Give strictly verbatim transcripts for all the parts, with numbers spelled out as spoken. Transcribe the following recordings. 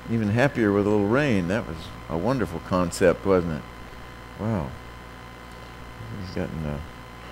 even happier with a little rain. That was a wonderful concept, wasn't it? Wow. He's gotten uh,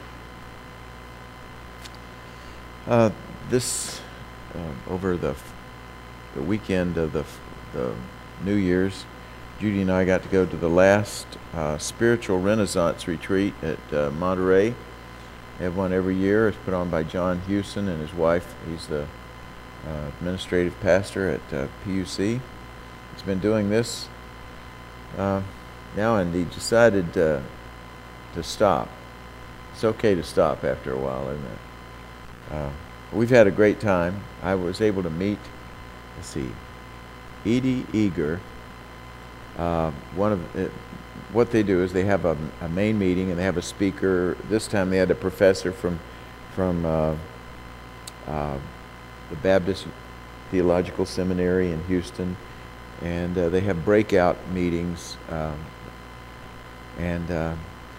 uh, this uh, over the the weekend of the the New Year's. Judy and I got to go to the last uh, spiritual renaissance retreat at uh, Monterey. They have one every year. It's put on by John Hewson and his wife. He's the uh, administrative pastor at uh, P U C. He's been doing this uh, now, and he decided uh, to stop. It's okay to stop after a while, isn't it? Uh, we've had a great time. I was able to meet, let's see, Edie Eager. Uh, one of uh, what they do is they have a, a main meeting and they have a speaker. This time they had a professor from from uh, uh, the Baptist Theological Seminary in Houston, and uh, they have breakout meetings. Um, and uh,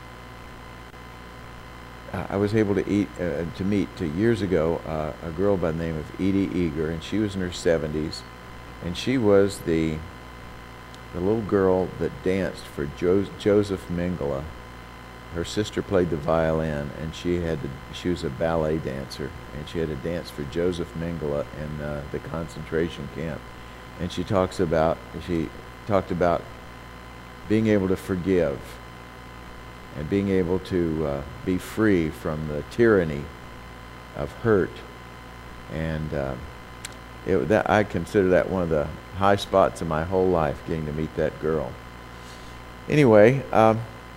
I was able to eat uh, to meet uh, years ago uh, a girl by the name of Edie Eager, and she was in her seventies, and she was the the little girl that danced for jo- Joseph Mengele. Her sister played the violin, and she had to, she was a ballet dancer, and she had to dance for Joseph Mengele in uh, the concentration camp. And she talks about she talked about being able to forgive and being able to uh, be free from the tyranny of hurt. And uh, it, that I consider that one of the high spots in my whole life, getting to meet that girl. Anyway, um,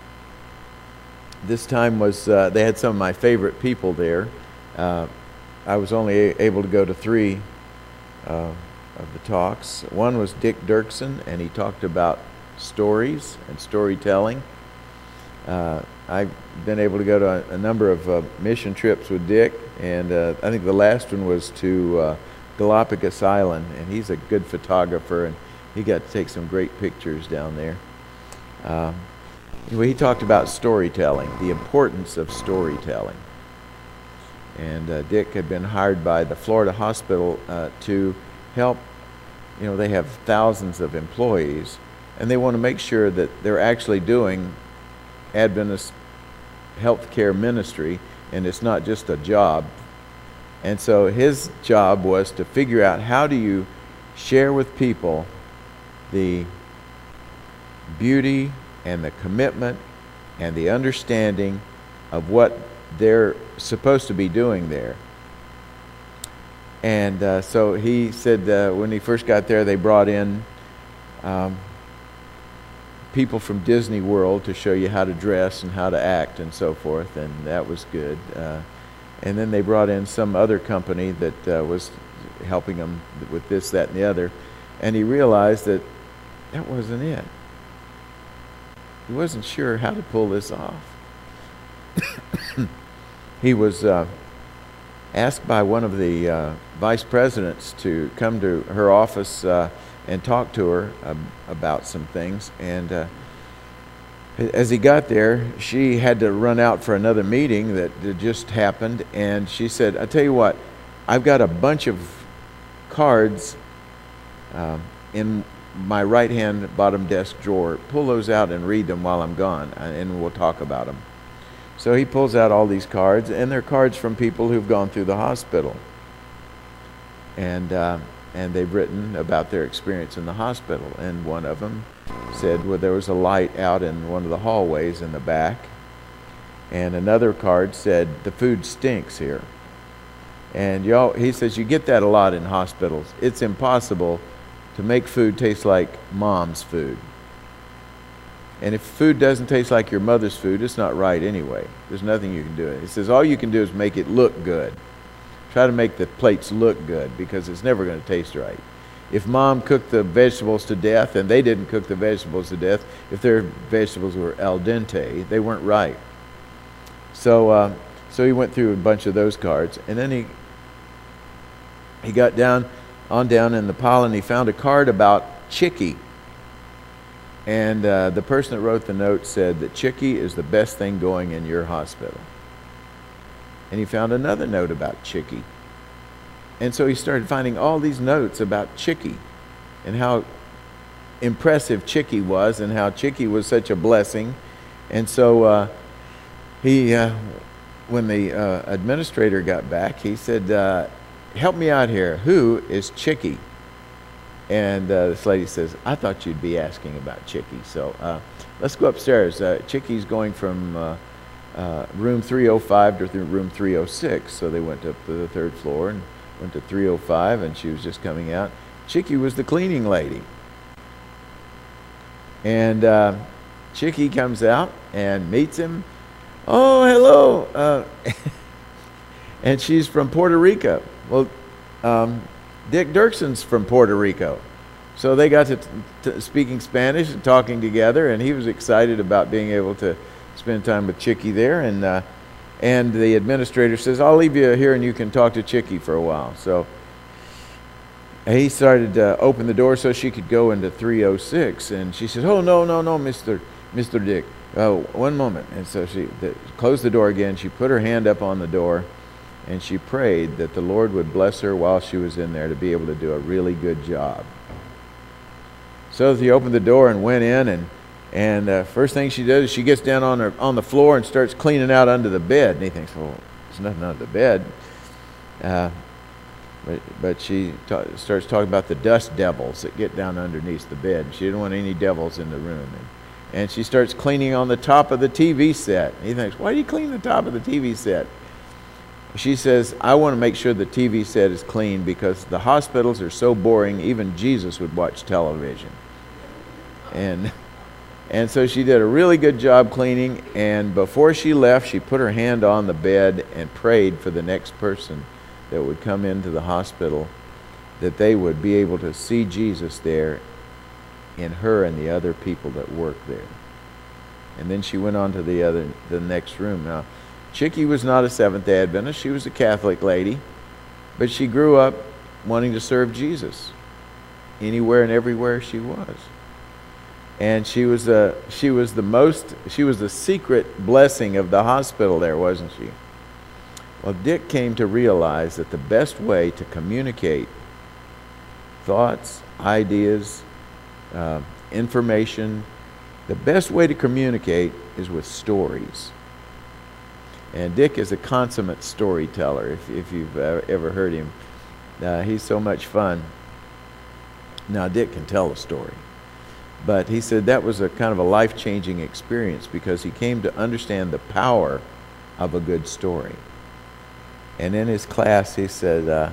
this time was, uh, they had some of my favorite people there. Uh, I was only a- able to go to three uh, of the talks. One was Dick Dirksen, and he talked about stories and storytelling. Uh, I've been able to go to a, a number of uh, mission trips with Dick, and uh, I think the last one was to uh, Galapagos Island, and he's a good photographer, and he got to take some great pictures down there. Um, anyway, he talked about storytelling, the importance of storytelling. And uh, Dick had been hired by the Florida Hospital uh, to help. You know, they have thousands of employees, and they want to make sure that they're actually doing Adventist healthcare ministry, and it's not just a job. And so his job was to figure out, how do you share with people the beauty and the commitment and the understanding of what they're supposed to be doing there. And uh, so he said uh, when he first got there, they brought in um, people from Disney World to show you how to dress and how to act and so forth, and that was good. Uh, and then they brought in some other company that uh, was helping them with this, that, and the other, and he realized that that wasn't it. He wasn't sure how to pull this off. He was uh, asked by one of the uh, vice presidents to come to her office uh, and talk to her um, about some things. And uh, as he got there, she had to run out for another meeting that, that just happened. And she said, "I tell you what, I've got a bunch of cards um, in my right-hand bottom desk drawer. Pull those out and read them while I'm gone, and we'll talk about them." So he pulls out all these cards, and they're cards from people who've gone through the hospital. And uh, and they've written about their experience in the hospital. And one of them said, well, there was a light out in one of the hallways in the back. And another card said, "The food stinks here." And y'all, he says, you get that a lot in hospitals. It's impossible to make food taste like mom's food. And if food doesn't taste like your mother's food, it's not right anyway. There's nothing you can do. It says all you can do is make it look good. Try to make the plates look good, because it's never going to taste right. If mom cooked the vegetables to death and they didn't cook the vegetables to death, if their vegetables were al dente, they weren't right. So uh, so he went through a bunch of those cards, and then he he got down on down in the pile, and he found a card about Chicky. And uh, the person that wrote the note said that Chicky is the best thing going in your hospital. And he found another note about Chicky. And so he started finding all these notes about Chicky and how impressive Chicky was and how Chicky was such a blessing. And so uh, he, uh, when the uh, administrator got back, he said, uh, help me out here. Who is Chicky? And uh, this lady says, I thought you'd be asking about Chicky. So uh, let's go upstairs. Uh, Chicky's going from uh, uh, room three oh five to th- room three oh six. So they went up to the third floor and went to three oh five, and she was just coming out. Chicky was the cleaning lady. And uh, Chicky comes out and meets him. Oh, hello. Uh, and she's from Puerto Rico. Well, um, Dick Dirkson's from Puerto Rico. So they got to t- t- speaking Spanish and talking together, and he was excited about being able to spend time with Chicky there. And uh, and the administrator says, I'll leave you here and you can talk to Chicky for a while. So he started to open the door so she could go into three oh six. And she says, oh, no, no, no, Mister Mister Dick. Oh, one moment. And so she the, closed the door again. She put her hand up on the door, and she prayed that the Lord would bless her while she was in there to be able to do a really good job. So she opened the door and went in, and and uh, first thing she does is she gets down on her on the floor and starts cleaning out under the bed. And he thinks, well, there's nothing under the bed. Uh, but but she ta- starts talking about the dust devils that get down underneath the bed. She didn't want any devils in the room. And, and she starts cleaning on the top of the T V set. And he thinks, why do you clean the top of the T V set? She says, I want to make sure the T V set is clean because the hospitals are so boring, even Jesus would watch television. And and so she did a really good job cleaning, and before she left, she put her hand on the bed and prayed for the next person that would come into the hospital, that they would be able to see Jesus there in her and the other people that work there. And then she went on to the other the next room. Now, Chicky was not a Seventh-day Adventist. She was a Catholic lady, but she grew up wanting to serve Jesus anywhere and everywhere she was. And she was a she was the most she was the secret blessing of the hospital there, wasn't she? Well, Dick came to realize that the best way to communicate thoughts, ideas, uh, information, the best way to communicate is with stories. And Dick is a consummate storyteller, if, if you've ever heard him. Uh, he's so much fun. Now, Dick can tell a story. But he said that was a kind of a life-changing experience because he came to understand the power of a good story. And in his class, he said, uh,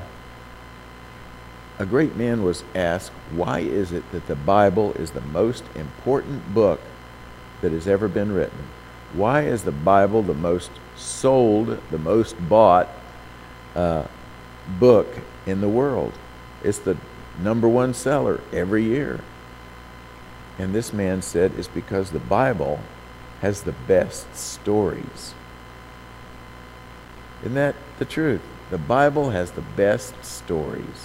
a great man was asked, why is it that the Bible is the most important book that has ever been written? Why is the Bible the most sold, the most bought uh, book in the world? It's the number one seller every year. And this man said it's because the Bible has the best stories. Isn't that the truth? The Bible has the best stories.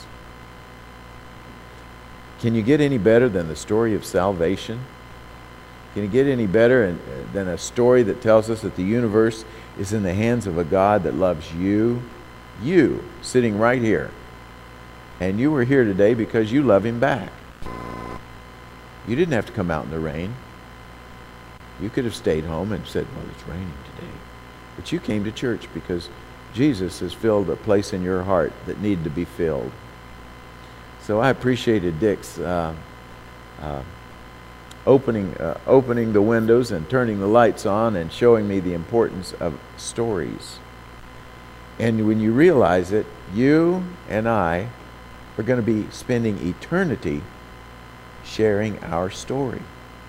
Can you get any better than the story of salvation? Can you get any better than a story that tells us that the universe is in the hands of a God that loves you? You, sitting right here. And you were here today because you love Him back. You didn't have to come out in the rain. You could have stayed home and said, well, it's raining today. But you came to church because Jesus has filled a place in your heart that needed to be filled. So I appreciated Dick's uh, uh, opening, uh, opening the windows and turning the lights on and showing me the importance of stories. And when you realize it, you and I are going to be spending eternity sharing our story.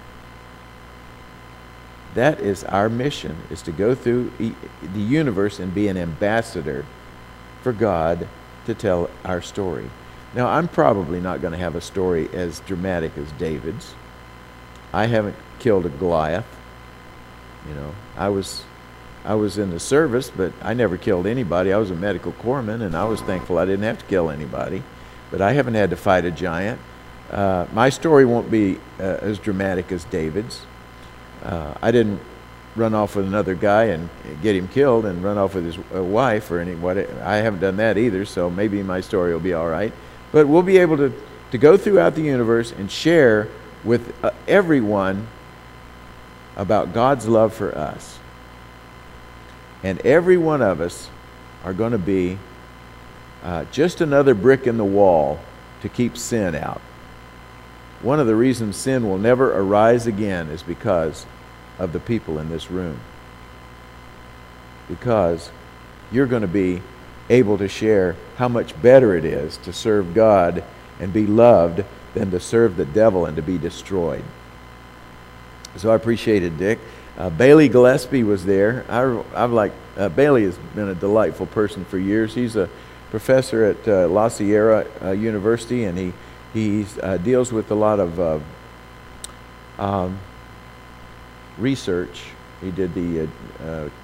That is our mission, is to go through e- the universe and be an ambassador for God to tell our story. Now, I'm probably not going to have a story as dramatic as David's. I haven't killed a Goliath. You know, I was I was in the service, but I never killed anybody. I was a medical corpsman, and I was thankful I didn't have to kill anybody. But I haven't had to fight a giant. Uh, my story won't be uh, as dramatic as David's. Uh, I didn't run off with another guy and get him killed and run off with his uh, wife or any. What I haven't done that either, so maybe my story will be all right. But we'll be able to, to go throughout the universe and share with uh, everyone about God's love for us. And every one of us are going to be uh, just another brick in the wall to keep sin out. One of the reasons sin will never arise again is because of the people in this room. Because you're going to be able to share how much better it is to serve God and be loved than to serve the devil and to be destroyed. So I appreciated Dick. Uh, Bailey Gillespie was there. I, I've like uh, Bailey has been a delightful person for years. He's a professor at uh, La Sierra uh, University, and he he uh, deals with a lot of uh, um, research. He did the uh, uh, uh,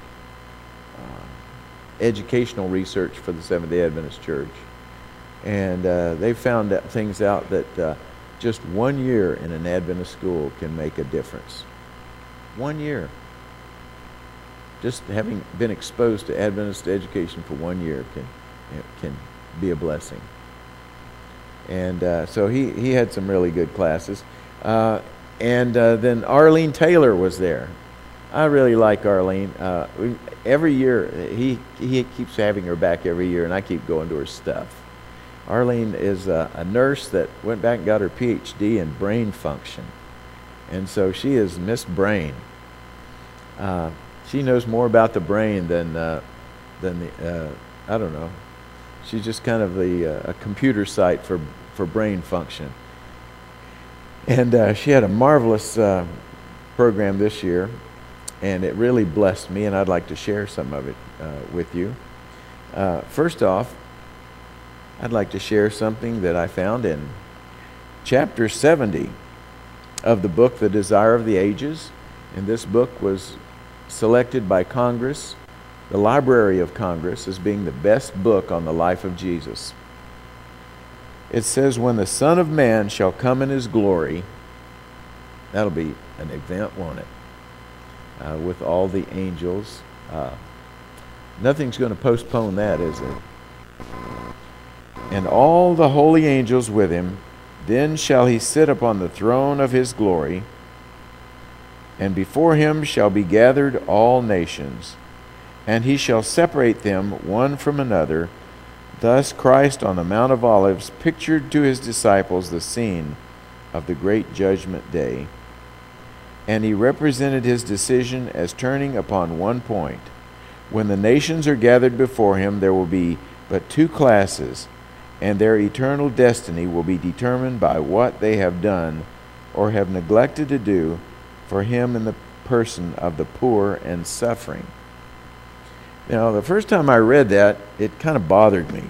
educational research for the Seventh-day Adventist Church, and uh, they found that things out that uh, just one year in an Adventist school can make a difference. One year. Just having been exposed to Adventist education for one year can can be a blessing. And uh, so he, he had some really good classes. Uh, and uh, then Arlene Taylor was there. I really like Arlene. Uh, we, every year, he, he keeps having her back every year, and I keep going to her stuff. Arlene is a, a nurse that went back and got her P H D in brain function. And so she is Miss Brain. Uh, she knows more about the brain than, uh, than the, uh, I don't know. She's just kind of the uh, a computer site for, for brain function. And uh, she had a marvelous uh, program this year, and it really blessed me, and I'd like to share some of it uh, with you. Uh, first off, I'd like to share something that I found in chapter seventy of the book, The Desire of the Ages. And this book was selected by Congress, the Library of Congress, as being the best book on the life of Jesus. It says, when the Son of Man shall come in his glory, that'll be an event, won't it? Uh, with all the angels. Uh, nothing's going to postpone that, is it? And all the holy angels with him, then shall he sit upon the throne of his glory, and before him shall be gathered all nations, and he shall separate them one from another. Thus Christ on the Mount of Olives pictured to his disciples the scene of the great judgment day. And he represented his decision as turning upon one point. When the nations are gathered before him, there will be but two classes, and their eternal destiny will be determined by what they have done or have neglected to do for him in the person of the poor and suffering. Now, the first time I read that, it kind of bothered me.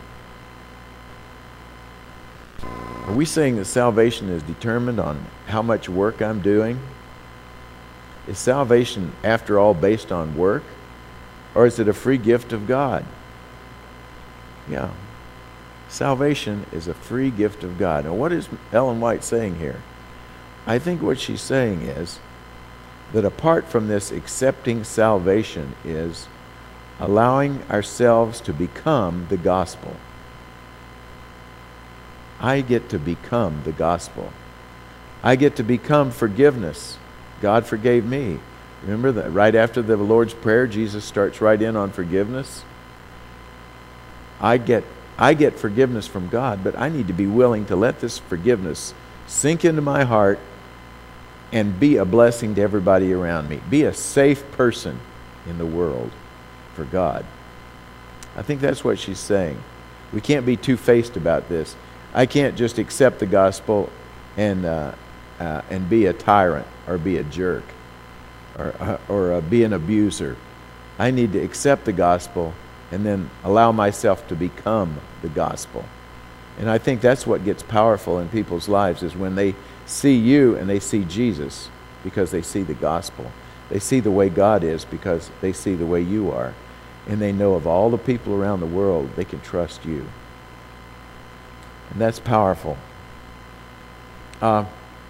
Are we saying that salvation is determined on how much work I'm doing? Is salvation, after all, based on work? Or is it a free gift of God? Yeah. Salvation is a free gift of God. Now, what is Ellen White saying here? I think what she's saying is that apart from this accepting salvation is allowing ourselves to become the gospel. I get to become the gospel. I get to become forgiveness. God forgave me. Remember that right after the Lord's Prayer, Jesus starts right in on forgiveness. I get I get forgiveness from God, but I need to be willing to let this forgiveness sink into my heart and be a blessing to everybody around me. Be a safe person in the world for God. I think that's what she's saying. We can't be two-faced about this. I can't just accept the gospel and uh, uh, and be a tyrant or be a jerk or uh, or uh, be an abuser. I need to accept the gospel and then allow myself to become the gospel. And I think that's what gets powerful in people's lives, is when they see you and they see Jesus because they see the gospel. They see the way God is because they see the way you are. And they know of all the people around the world, they can trust you. And that's powerful. Uh,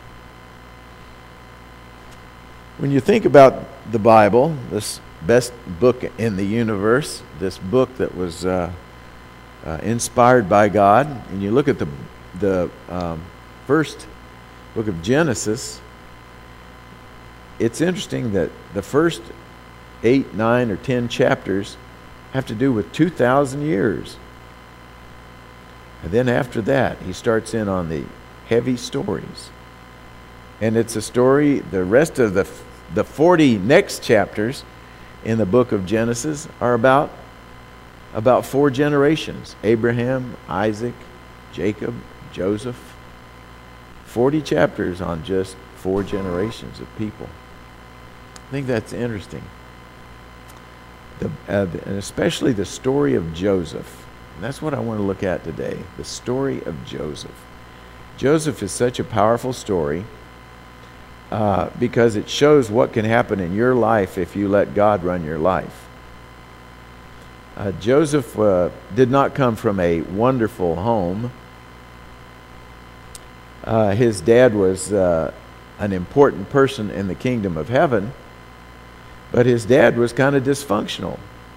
when you think about the Bible, this best book in the universe, this book that was uh, uh, inspired by God, and you look at the the um, first book of Genesis, it's interesting that the first eight, nine, or ten chapters have to do with two thousand years. And then after that, he starts in on the heavy stories. And it's a story, the rest of the, the forty next chapters in the book of Genesis are about, about four generations. Abraham, Isaac, Jacob, Joseph. forty chapters on just four generations of people. I think that's interesting. The, uh, and especially the story of Joseph. And that's what I want to look at today. The story of Joseph. Joseph is such a powerful story uh, because it shows what can happen in your life if you let God run your life. Uh, Joseph uh, did not come from a wonderful home. Uh, his dad was uh, an important person in the kingdom of heaven, but his dad was kind of dysfunctional.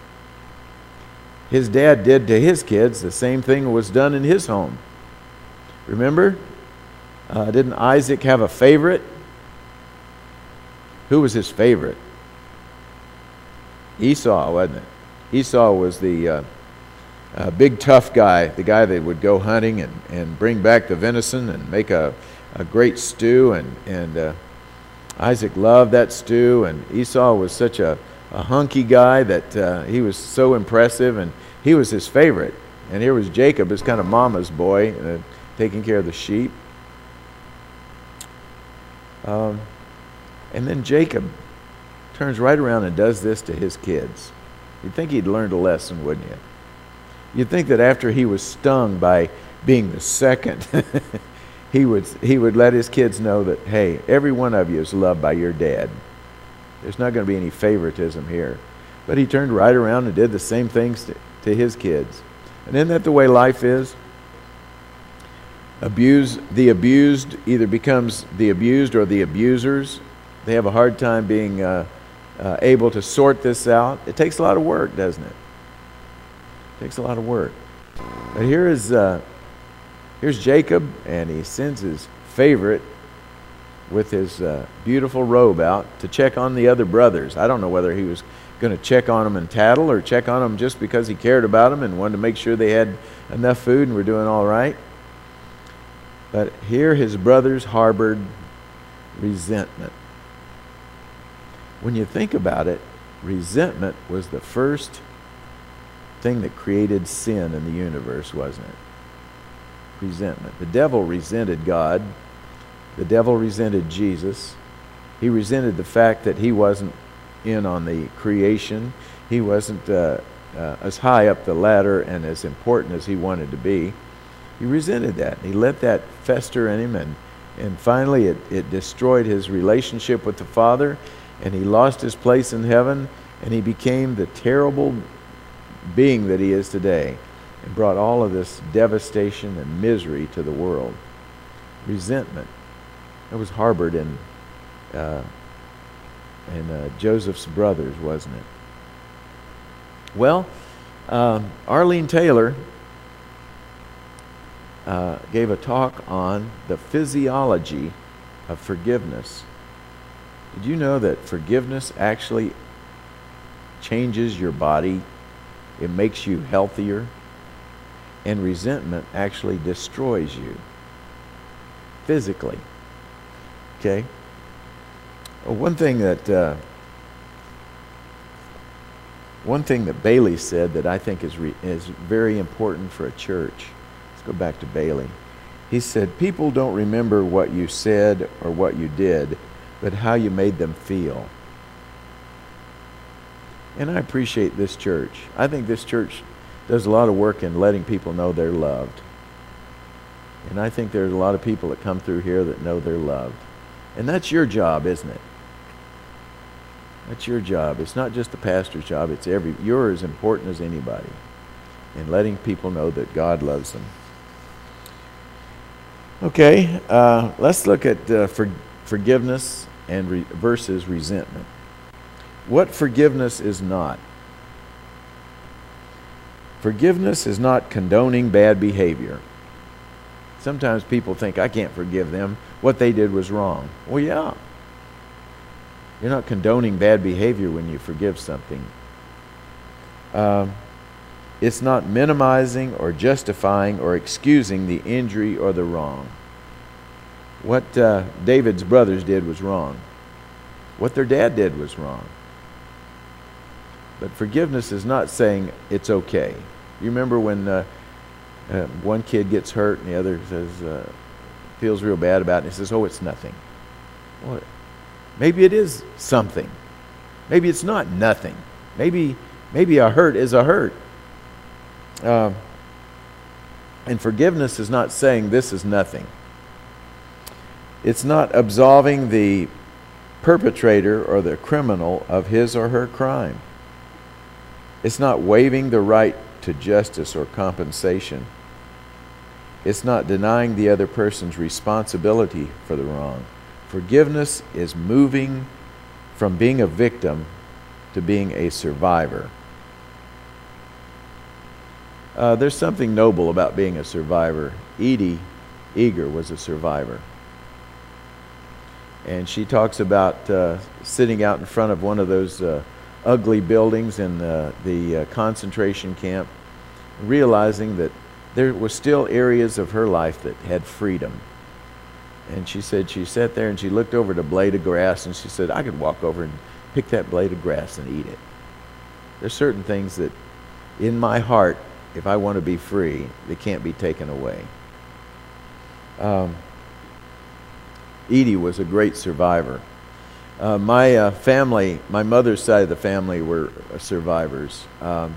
His dad did to his kids the same thing was done in his home. Remember? Uh, didn't Isaac have a favorite? Who was his favorite? Esau, wasn't it? Esau was the uh, uh, big tough guy, the guy that would go hunting and, and bring back the venison and make a, a great stew. And, and uh, Isaac loved that stew, and Esau was such a, a hunky guy that uh, he was so impressive, and he was his favorite. And here was Jacob, his kind of mama's boy, uh, taking care of the sheep. Um, and then Jacob turns right around and does this to his kids. You'd think he'd learned a lesson, wouldn't you? You'd think that after he was stung by being the second, he would he would let his kids know that, hey, every one of you is loved by your dad. There's not going to be any favoritism here. But he turned right around and did the same things to, to his kids. And isn't that the way life is? Abuse, the abused either becomes the abused or the abusers. They have a hard time being uh, uh, able to sort this out. It takes a lot of work, doesn't it? It takes a lot of work. But here is uh, here's Jacob, and he sends his favorite with his uh, beautiful robe out to check on the other brothers. I don't know whether he was going to check on them and tattle, or check on them just because he cared about them and wanted to make sure they had enough food and were doing all right. But here his brothers harbored resentment. When you think about it, resentment was the first thing that created sin in the universe, wasn't it? Resentment. The devil resented God. The devil resented Jesus. He resented the fact that he wasn't in on the creation. He wasn't uh, uh, as high up the ladder and as important as he wanted to be. He resented that. He let that fester in him, and, and finally it, it destroyed his relationship with the Father, and he lost his place in heaven, and he became the terrible being that he is today, and brought all of this devastation and misery to the world. Resentment. It was harbored in, uh, in uh, Joseph's brothers, wasn't it? Well, uh, Arlene Taylor uh, gave a talk on the physiology of forgiveness. Did you know that forgiveness actually changes your body? It makes you healthier. And resentment actually destroys you physically. Okay? Well, one thing that uh, one thing that Bailey said that I think is re- is very important for a church. Let's go back to Bailey. He said, "People don't remember what you said or what you did, but how you made them feel." And I appreciate this church. I think this church does a lot of work in letting people know they're loved. And I think there's a lot of people that come through here that know they're loved. And that's your job, isn't it? That's your job. It's not just the pastor's job. It's every. You're as important as anybody in letting people know that God loves them. Okay, uh, let's look at uh, for, forgiveness and re- versus resentment. What forgiveness is not. Forgiveness is not condoning bad behavior. Sometimes people think, I can't forgive them. What they did was wrong. Well, yeah. You're not condoning bad behavior when you forgive something. Um, it's not minimizing or justifying or excusing the injury or the wrong. What uh, David's brothers did was wrong. What their dad did was wrong. But forgiveness is not saying it's okay. You remember when uh, uh, one kid gets hurt and the other says, uh, feels real bad about it, and he says, oh, it's nothing. Well, maybe it is something. Maybe it's not nothing. Maybe, maybe a hurt is a hurt. Uh, and forgiveness is not saying this is nothing. It's not absolving the perpetrator or the criminal of his or her crime. It's not waiving the right to justice or compensation. It's not denying the other person's responsibility for the wrong. Forgiveness is moving from being a victim to being a survivor. Uh, there's something noble about being a survivor. Edie Eger was a survivor. And she talks about uh, sitting out in front of one of those uh, ugly buildings in uh, the uh, concentration camp, realizing that there were still areas of her life that had freedom. And she said she sat there and she looked over at a blade of grass and she said, I could walk over and pick that blade of grass and eat it. There's certain things that in my heart, if I want to be free, they can't be taken away. Um, Edie was a great survivor. Uh, my uh, family, my mother's side of the family were uh, survivors. Um,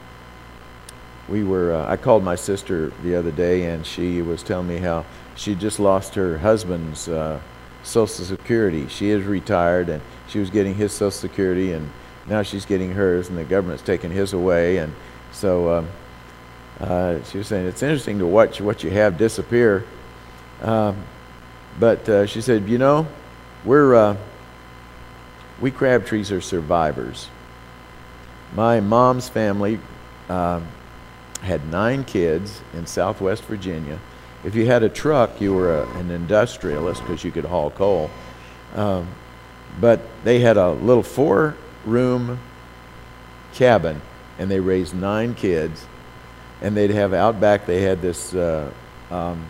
we were, uh, I called my sister the other day and she was telling me how she just lost her husband's uh, Social Security. She is retired and she was getting his Social Security and now she's getting hers and the government's taking his away. And so um, uh, she was saying it's interesting to watch what you have disappear. Um, but uh, she said, you know, we're... Uh, We Crabtrees are survivors. My mom's family uh, had nine kids in Southwest Virginia. If you had a truck, you were a, an industrialist because you could haul coal. Um, but they had a little four-room cabin, and they raised nine kids. And they'd have out back, they had this uh, um,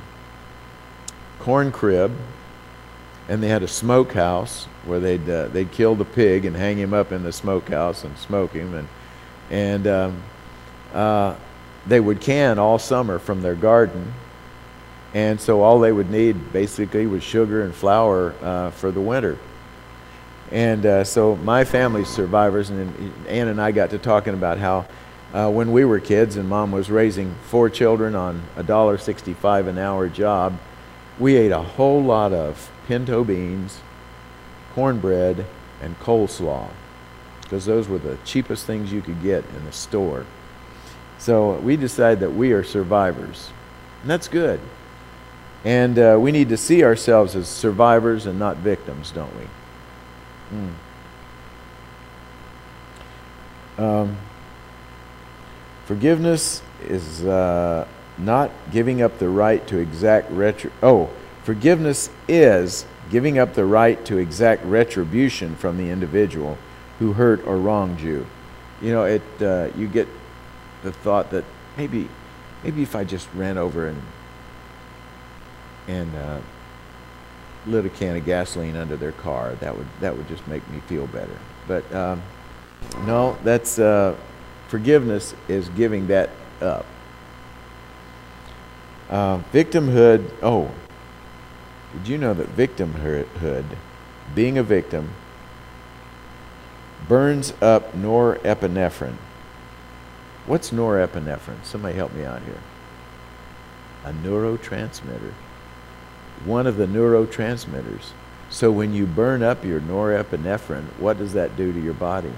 corn crib, and they had a smokehouse where they'd uh, they'd kill the pig and hang him up in the smokehouse and smoke him, and and um, uh, they would can all summer from their garden, and so all they would need basically was sugar and flour uh, for the winter. And uh, so my family's survivors, and Ann and I got to talking about how uh, when we were kids and Mom was raising four children on a dollar sixty-five an hour job, we ate a whole lot of pinto beans, cornbread, and coleslaw, because those were the cheapest things you could get in the store. So we decided that we are survivors, and that's good. And uh, we need to see ourselves as survivors and not victims, don't we? Mm. Um, forgiveness is uh, not giving up the right to exact retri- oh, forgiveness is giving up the right to exact retribution from the individual who hurt or wronged you. You know, it. Uh, you get the thought that maybe, maybe if I just ran over and and uh, lit a can of gasoline under their car, that would that would just make me feel better. But um, no, that's uh, forgiveness is giving that up. Uh, victimhood. Oh. Did you know that victimhood, being a victim, burns up norepinephrine? What's norepinephrine? Somebody help me out here. A neurotransmitter. One of the neurotransmitters. So when you burn up your norepinephrine, what does that do to your body?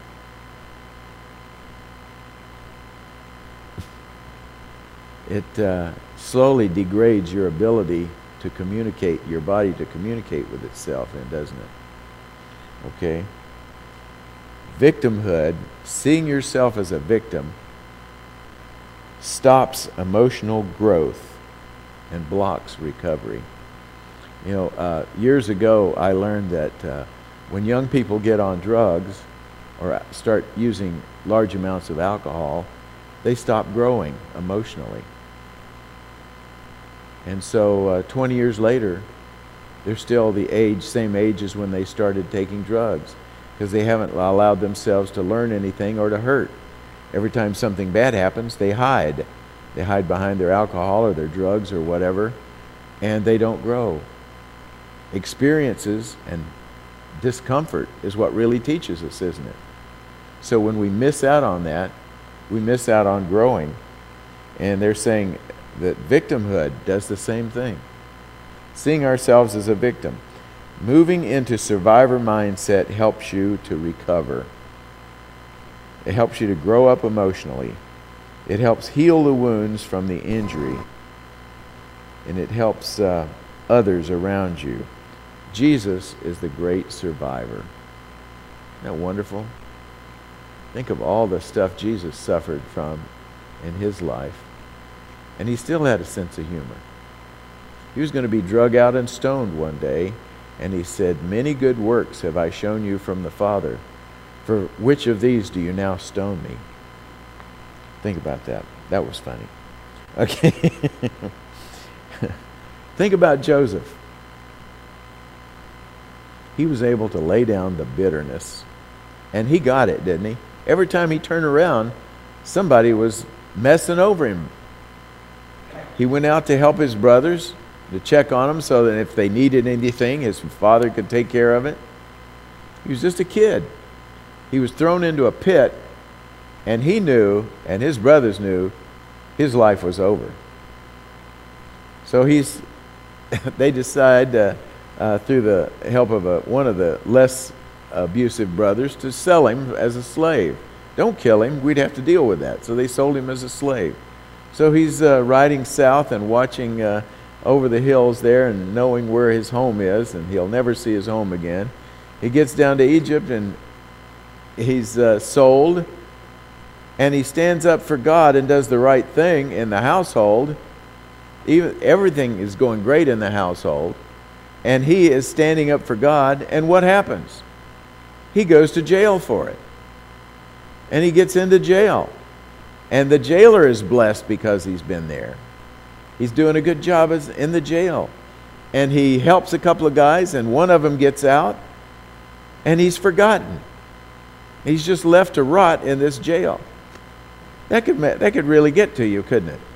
It uh, slowly degrades your ability to communicate, your body to communicate with itself, and doesn't it? Okay? Victimhood, seeing yourself as a victim, stops emotional growth and blocks recovery. You know, uh, years ago I learned that uh, when young people get on drugs or start using large amounts of alcohol, they stop growing emotionally. And so uh, twenty years later, they're still the age, same age as when they started taking drugs, because they haven't allowed themselves to learn anything or to hurt. Every time something bad happens, they hide. They hide behind their alcohol or their drugs or whatever, and they don't grow. Experiences and discomfort is what really teaches us, isn't it? So when we miss out on that, we miss out on growing. And they're saying that victimhood does the same thing. Seeing ourselves as a victim. Moving into survivor mindset helps you to recover. It helps you to grow up emotionally. It helps heal the wounds from the injury. And it helps uh, others around you. Jesus is the great survivor. Isn't that wonderful? Think of all the stuff Jesus suffered from in his life. And he still had a sense of humor. He was going to be drug out and stoned one day, and he said, "Many good works have I shown you from the Father. For which of these do you now stone me?" Think about that. That was funny. Okay. Think about Joseph. He was able to lay down the bitterness, and he got it, didn't he? Every time he turned around, somebody was messing over him. He went out to help his brothers, to check on them so that if they needed anything, his father could take care of it. He was just a kid. He was thrown into a pit, and he knew, and his brothers knew, his life was over. So he's, they decide, uh, uh, through the help of a, one of the less abusive brothers, to sell him as a slave. Don't kill him, we'd have to deal with that. So they sold him as a slave. So he's uh, riding south and watching uh, over the hills there and knowing where his home is, and he'll never see his home again. He gets down to Egypt, and he's uh, sold, and he stands up for God and does the right thing in the household. Even everything is going great in the household, and he is standing up for God, and what happens? He goes to jail for it, and he gets into jail, and the jailer is blessed because he's been there. He's doing a good job as in the jail, and he helps a couple of guys, and one of them gets out, and he's forgotten. He's just left to rot in this jail. That could that could really get to you, couldn't it?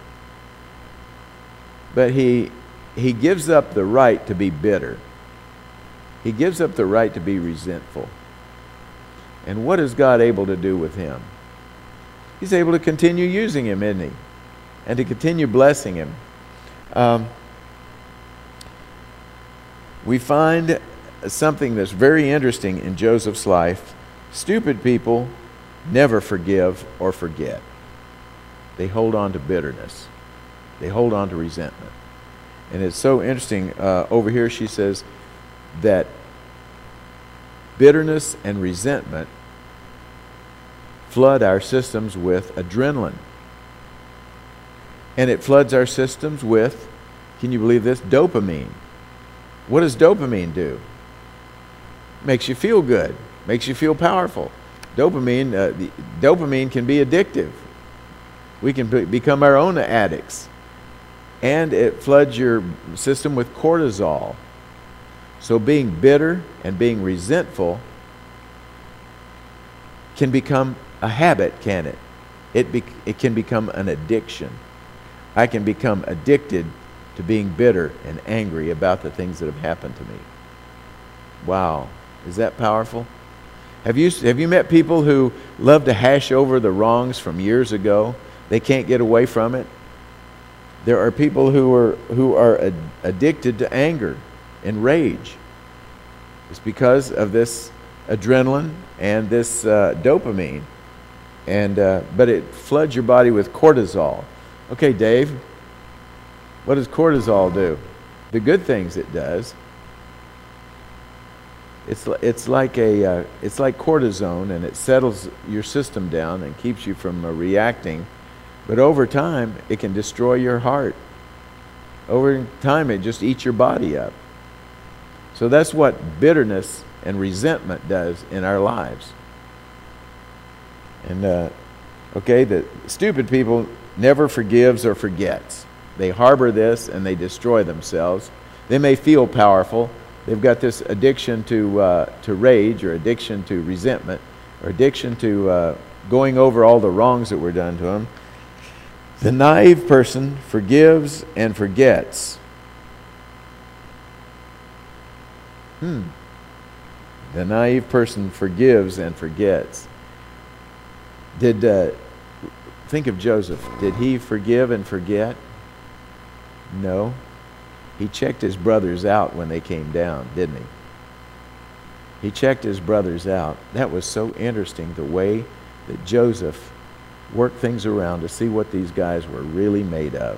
But he he gives up the right to be bitter. He gives up the right to be resentful. And what is God able to do with him? He's able to continue using him, isn't he? And to continue blessing him. Um, we find something that's very interesting in Joseph's life. Stupid people never forgive or forget. They hold on to bitterness. They hold on to resentment. And it's so interesting. Uh, over here she says that bitterness and resentment flood our systems with adrenaline. And it floods our systems with, can you believe this, dopamine. What does dopamine do? Makes you feel good. Makes you feel powerful. Dopamine, uh, the, dopamine can be addictive. We can be, become our own addicts. And it floods your system with cortisol. So being bitter and being resentful can become a habit, can it? It, be, it can become an addiction. I can become addicted to being bitter and angry about the things that have happened to me. Wow, is that powerful? Have you, have you met people who love to hash over the wrongs from years ago? They can't get away from it. There are people who are, who are ad- addicted to anger and rage. It's because of this adrenaline and this uh, dopamine. And, uh, but it floods your body with cortisol. Okay, Dave, what does cortisol do? The good things it does. It's it's like a uh, it's like cortisone, and it settles your system down and keeps you from uh, reacting. But over time, it can destroy your heart. over time it just eats your body up. So that's what bitterness and resentment does in our lives. And uh, okay, the stupid people never forgives or forgets. They harbor this and they destroy themselves. They may feel powerful. They've got this addiction to uh, to rage, or addiction to resentment, or addiction to uh, going over all the wrongs that were done to them. The naive person forgives and forgets. Hmm. The naive person forgives and forgets. Did uh, think of Joseph. Did he forgive and forget? No. He checked his brothers out when they came down, didn't he? He checked his brothers out. That was so interesting, the way that Joseph worked things around to see what these guys were really made of.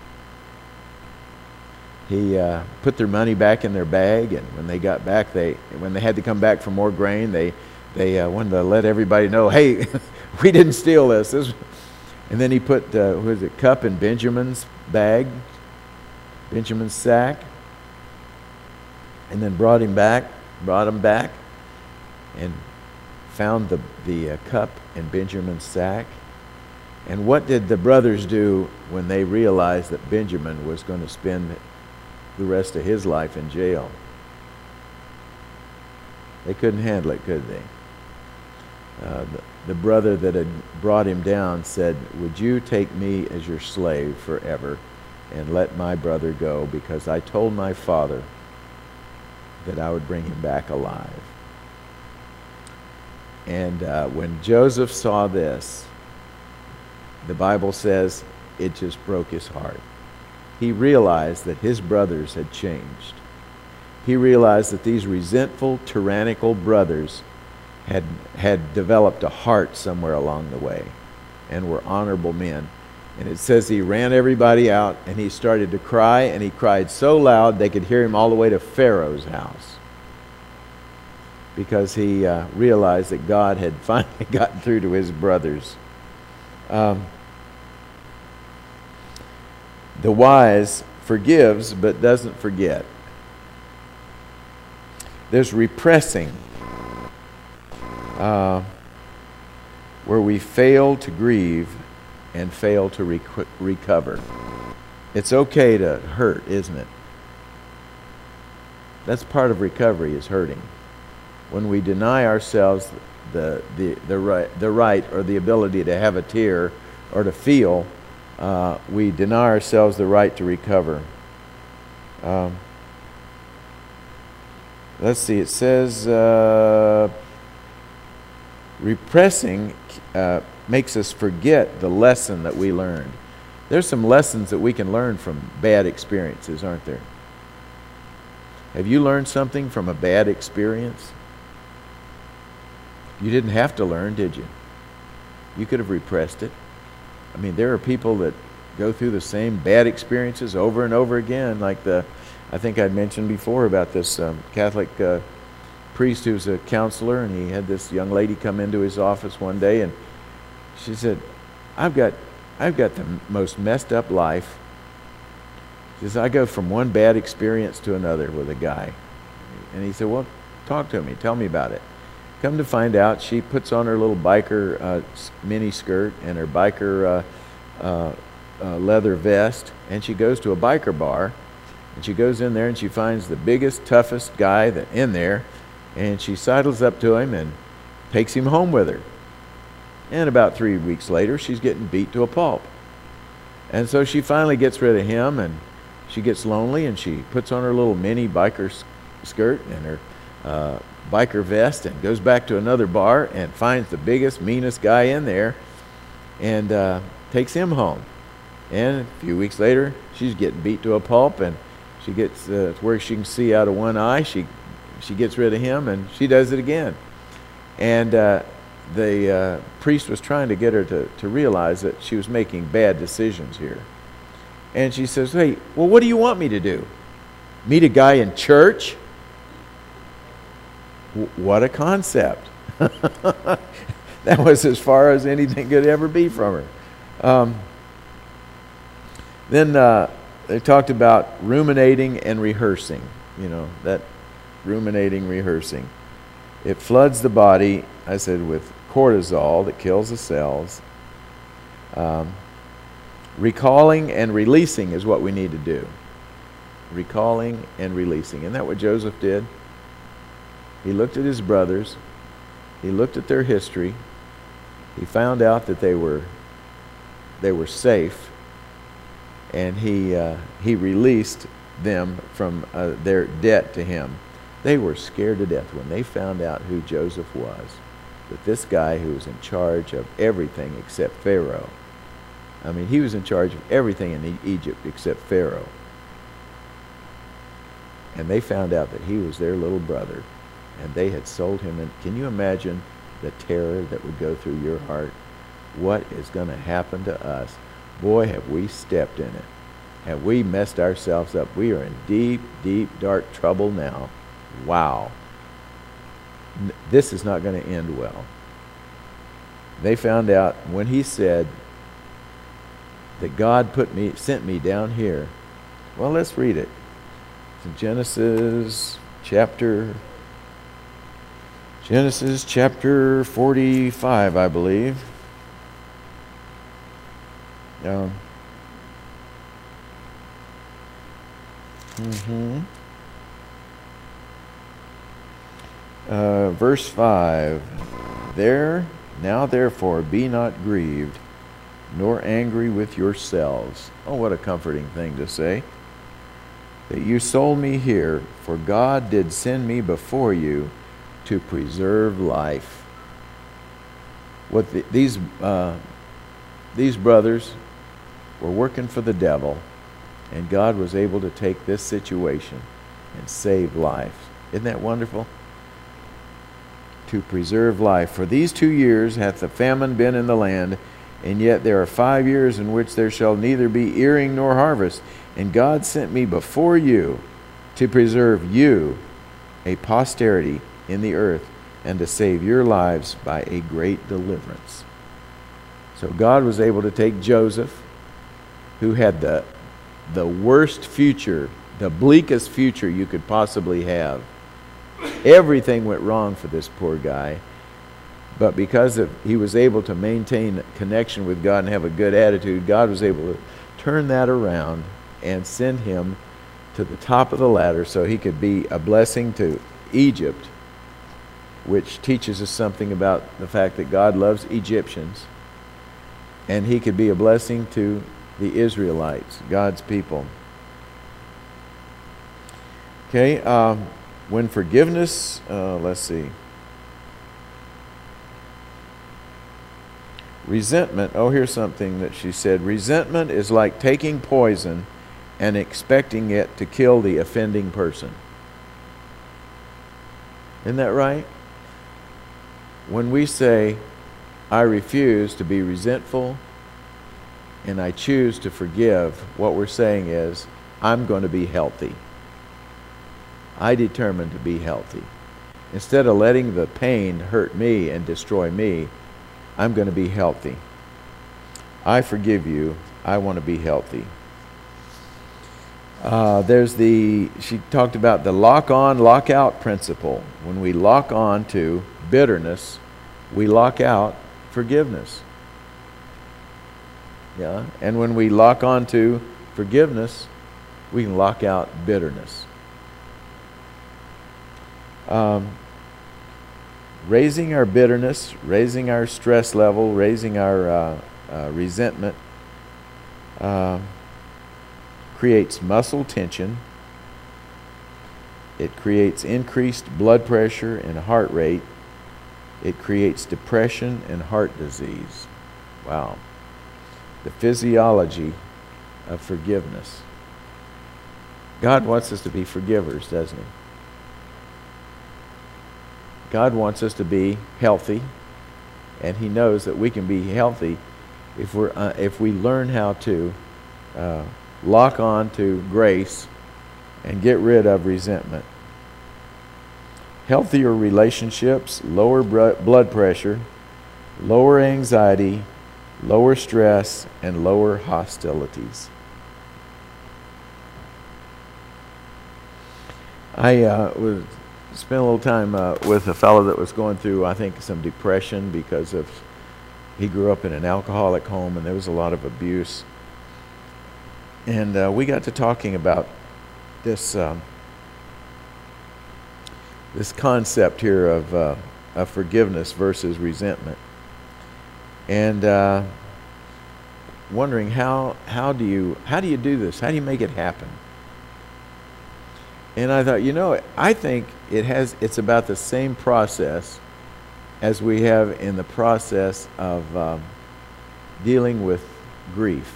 He uh, put their money back in their bag, and when they got back, they when they had to come back for more grain, they they uh, wanted to let everybody know, hey, we didn't steal this. this. And then he put uh, what was it, cup in Benjamin's bag, Benjamin's sack, and then brought him back, brought him back, and found the the uh, cup in Benjamin's sack. And what did the brothers do when they realized that Benjamin was going to spend the rest of his life in jail? They couldn't handle it, could they? Uh, the, the brother that had brought him down said, would you take me as your slave forever and let my brother go, because I told my father that I would bring him back alive. And uh, when Joseph saw this, the Bible says it just broke his heart. He realized that his brothers had changed. He realized that these resentful, tyrannical brothers had had developed a heart somewhere along the way and were honorable men. And it says he ran everybody out, and he started to cry, and he cried so loud they could hear him all the way to Pharaoh's house, because he uh, realized that God had finally gotten through to his brothers. Um, the wise forgives but doesn't forget. There's repressing, uh, where we fail to grieve and fail to rec- recover. It's okay to hurt, isn't it? That's part of recovery, is hurting. When we deny ourselves the the the right the right or the ability to have a tear or to feel, uh, we deny ourselves the right to recover. Um, let's see. It says uh, repressing uh, makes us forget the lesson that we learned. There's some lessons that we can learn from bad experiences, aren't there? Have you learned something from a bad experience? You didn't have to learn, did you? You could have repressed it. I mean, there are people that go through the same bad experiences over and over again, like the, I think I mentioned before about this um, Catholic uh, priest who's a counselor, and he had this young lady come into his office one day, and she said, I've got, I've got the most messed up life. She says, I go from one bad experience to another with a guy. And he said, well, talk to me. Tell me about it. Come to find out, she puts on her little biker uh, mini skirt and her biker uh, uh, uh, leather vest, and she goes to a biker bar, and she goes in there and she finds the biggest, toughest guy that in there, and she sidles up to him and takes him home with her. And about three weeks later, she's getting beat to a pulp. And so she finally gets rid of him, and she gets lonely, and she puts on her little mini biker skirt and her uh, biker vest and goes back to another bar and finds the biggest, meanest guy in there and uh, takes him home. And a few weeks later, she's getting beat to a pulp, and she gets uh, where she can see out of one eye. She she gets rid of him, and she does it again. And uh, the uh, priest was trying to get her to, to realize that she was making bad decisions here. And she says, hey, well, what do you want me to do? Meet a guy in church? W- what a concept. That was as far as anything could ever be from her. Um, then uh, they talked about ruminating and rehearsing. You know, that ruminating, rehearsing. It floods the body, I said, with cortisol that kills the cells. Um, recalling and releasing is what we need to do. Recalling and releasing. Isn't that what Joseph did? He looked at his brothers. He looked at their history. He found out that they were they were safe, and he uh, he released them from uh, their debt to him. They were scared to death when they found out who Joseph was, that this guy who was in charge of everything except Pharaoh. I mean, he was in charge of everything in e- Egypt except Pharaoh. And they found out that he was their little brother, and they had sold him. And can you imagine the terror that would go through your heart? What is going to happen to us? Boy, have we stepped in it. Have we messed ourselves up? We are in deep, deep, dark trouble now. Wow. N- This is not going to end well. They found out when he said that God put me, sent me down here. Well, let's read it. It's in Genesis chapter Genesis chapter forty-five, I believe. Um, mm-hmm. uh, verse five. There, now therefore, be not grieved, nor angry with yourselves. Oh, what a comforting thing to say. That you sold me here, for God did send me before you to preserve life. What the, these uh, these brothers were working for the devil, and God was able to take this situation and save lives. Isn't that wonderful? To preserve life. For these two years hath the famine been in the land, and yet there are five years in which there shall neither be earing nor harvest. And God sent me before you to preserve you a posterity in the earth, and to save your lives by a great deliverance. So God was able to take Joseph, who had the, the worst future, the bleakest future you could possibly have. Everything went wrong for this poor guy. But because of, he was able to maintain connection with God and have a good attitude, God was able to turn that around and send him to the top of the ladder so he could be a blessing to Egypt, which teaches us something about the fact that God loves Egyptians, and he could be a blessing to the Israelites, God's people. Okay, um, when forgiveness, uh, let's see. Resentment, oh, here's something that she said. Resentment is like taking poison and expecting it to kill the offending person. Isn't that right? When we say, I refuse to be resentful and I choose to forgive, what we're saying is, I'm going to be healthy. I determine to be healthy. Instead of letting the pain hurt me and destroy me, I'm going to be healthy. I forgive you. I want to be healthy. Uh, there's the, she talked about the lock-on, lock-out principle. When we lock on to bitterness, we lock out forgiveness. Yeah, and when we lock on to forgiveness, we can lock out bitterness. Um, raising our bitterness, raising our stress level, raising our uh, uh, resentment uh, creates muscle tension. It creates increased blood pressure and heart rate. It creates depression and heart disease. Wow. The physiology of forgiveness. God wants us to be forgivers, doesn't he? God wants us to be healthy, and he knows that we can be healthy if we're uh, if we learn how to uh, lock on to grace and get rid of resentment. Healthier relationships, lower blood pressure, lower anxiety, lower stress, and lower hostilities. I uh, was spent a little time uh, with a fellow that was going through, I think, some depression because of he grew up in an alcoholic home and there was a lot of abuse. And uh, we got to talking about this um, this concept here of, uh, of forgiveness versus resentment, and uh, wondering how how do you how do you do this? How do you make it happen? And I thought, you know, I think it has it's about the same process as we have in the process of um, dealing with grief.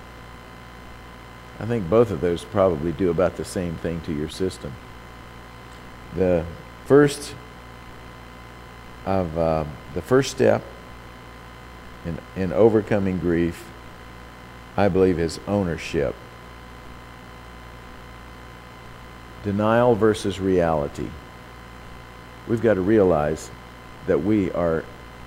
I think both of those probably do about the same thing to your system. The first of uh, the first step in in overcoming grief, I believe, is ownership. Denial versus reality. We've got to realize that we are,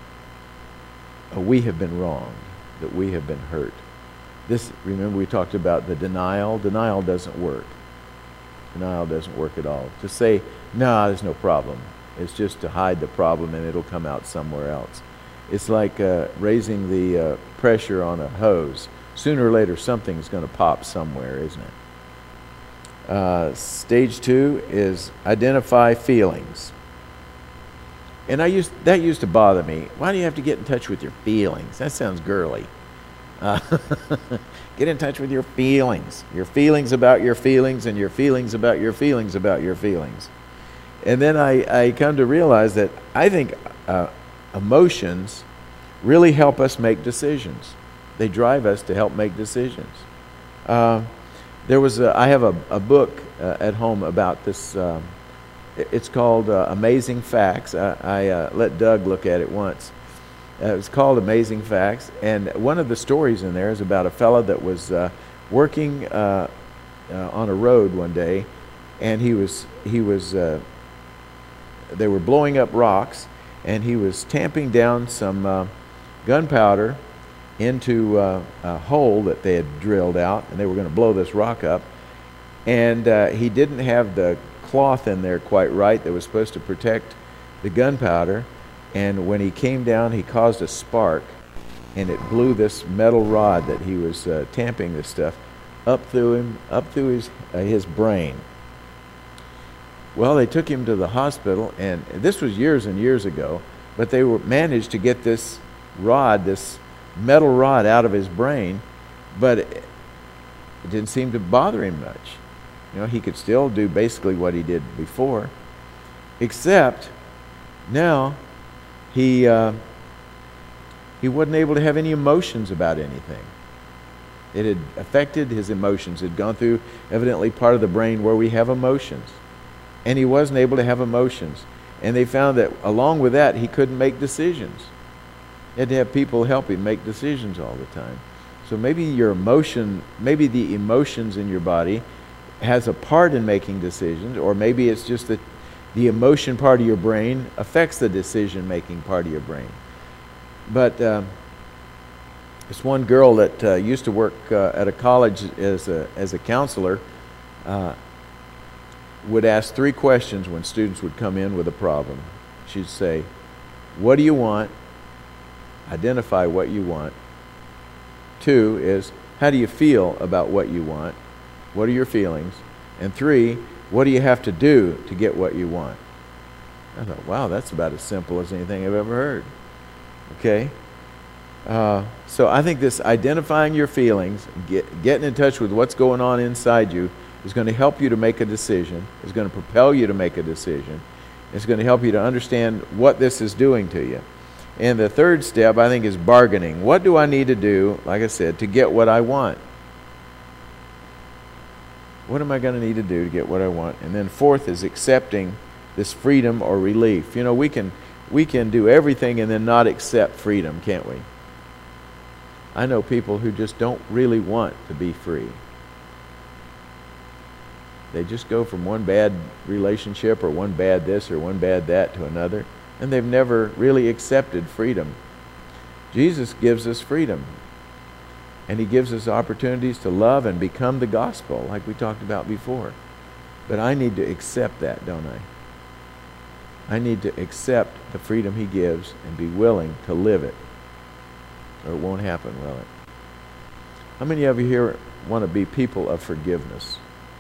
uh, we have been wronged, that we have been hurt. This, remember we talked about the denial. Denial doesn't work. Denial doesn't work at all. To say, no, there's no problem. It's just to hide the problem and it'll come out somewhere else. It's like uh, raising the uh, pressure on a hose. Sooner or later something's going to pop somewhere, isn't it? Uh, stage two is identify feelings. And I used that used to bother me. Why do you have to get in touch with your feelings? That sounds girly. Uh, get in touch with your feelings. Your feelings about your feelings and your feelings about your feelings about your feelings. And then I, I come to realize that I think uh, emotions really help us make decisions. They drive us to help make decisions. Uh, There was a, I have a, a book uh, at home about this. Um, it's called uh, Amazing Facts. I, I uh, let Doug look at it once. Uh, it's called Amazing Facts, and one of the stories in there is about a fellow that was uh, working uh, uh, on a road one day, and he was he was uh, they were blowing up rocks, and he was tamping down some uh, gunpowder into uh, a hole that they had drilled out, and they were going to blow this rock up. And uh, he didn't have the cloth in there quite right that was supposed to protect the gunpowder. And when he came down, he caused a spark, and it blew this metal rod that he was uh, tamping this stuff up through him, up through his uh, his brain. Well, they took him to the hospital, and this was years and years ago, but they were managed to get this rod, this metal rod, out of his brain, but it, it didn't seem to bother him much. You know, he could still do basically what he did before, except now he uh, he wasn't able to have any emotions about anything. It had affected his emotions. It had gone through evidently part of the brain where we have emotions, and he wasn't able to have emotions. And they found that along with that, he couldn't make decisions. You had to have people help him make decisions all the time. So maybe your emotion, maybe the emotions in your body has a part in making decisions, or maybe it's just that the emotion part of your brain affects the decision-making part of your brain. But um, this one girl that uh, used to work uh, at a college as a, as a counselor uh, would ask three questions when students would come in with a problem. She'd say, what do you want? Identify what you want. Two is, how do you feel about what you want? What are your feelings? And three, what do you have to do to get what you want? I thought, wow, that's about as simple as anything I've ever heard. Okay? Uh, so I think this identifying your feelings, get, getting in touch with what's going on inside you, is going to help you to make a decision, is going to propel you to make a decision. It's going to help you to understand what this is doing to you. And the third step, I think, is bargaining. What do I need to do, like I said, to get what I want? What am I going to need to do to get what I want? And then fourth is accepting this freedom or relief. You know, we can we can do everything and then not accept freedom, can't we? I know people who just don't really want to be free. They just go from one bad relationship or one bad this or one bad that to another, and they've never really accepted freedom. Jesus gives us freedom, and he gives us opportunities to love and become the gospel, like we talked about before. But I need to accept that, don't I? I need to accept the freedom he gives and be willing to live it, or it won't happen, will it? How many of you here want to be people of forgiveness?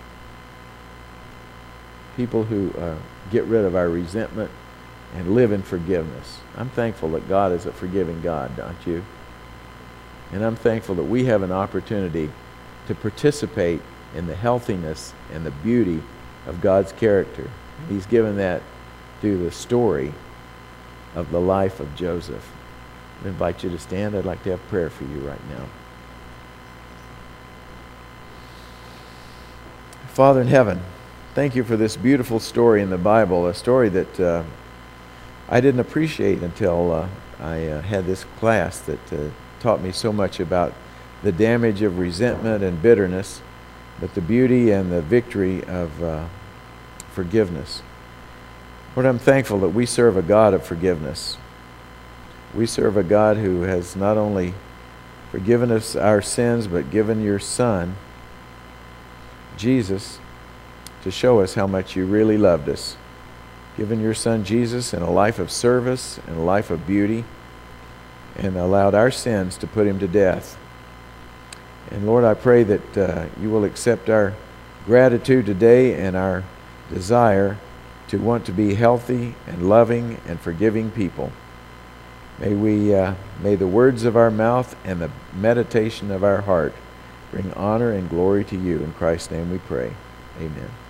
People who uh, get rid of our resentment and live in forgiveness. I'm thankful that God is a forgiving God, aren't you? And I'm thankful that we have an opportunity to participate in the healthiness and the beauty of God's character. He's given that through the story of the life of Joseph. I invite you to stand. I'd like to have prayer for you right now. Father in heaven, thank you for this beautiful story in the Bible, a story that uh, I didn't appreciate until uh, I uh, had this class that uh, taught me so much about the damage of resentment and bitterness, but the beauty and the victory of uh, forgiveness. Lord, I'm thankful that we serve a God of forgiveness. We serve a God who has not only forgiven us our sins, but given your Son, Jesus, to show us how much you really loved us. Given your Son, Jesus, in a life of service and a life of beauty, and allowed our sins to put him to death. And Lord, I pray that uh, you will accept our gratitude today and our desire to want to be healthy and loving and forgiving people. May we, uh, may the words of our mouth and the meditation of our heart bring honor and glory to you. In Christ's name we pray. Amen.